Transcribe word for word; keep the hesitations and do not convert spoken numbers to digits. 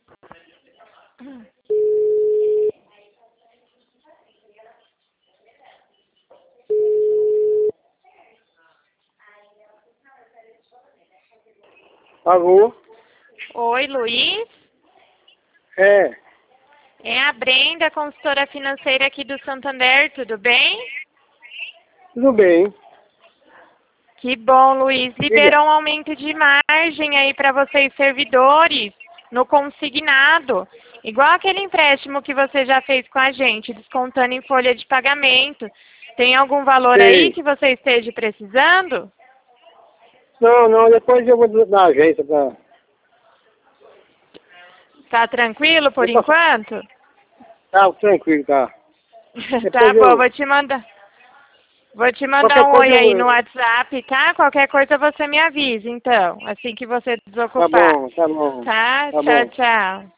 Alô? Oi, Luiz? É, É a Brenda, consultora financeira aqui do Santander, tudo bem? tudo bem. Que bom, Luiz. Diga. Liberou um aumento de margem aí para vocês servidores no consignado. Igual aquele empréstimo que você já fez com a gente, descontando em folha de pagamento. Tem algum valor aí Sei. que você esteja precisando? Não, não, depois eu vou dar agência pra... Tá tranquilo por Eu posso... enquanto? Tá, tranquilo, tá. Tá Depois bom, eu... vou te mandar. Vou te mandar Qualquer um coisa oi aí no eu... WhatsApp, tá? Qualquer coisa você me avisa, então, assim que você Tá desocupar. bom, tá bom. Tá? Tá Tchau, bom. tchau.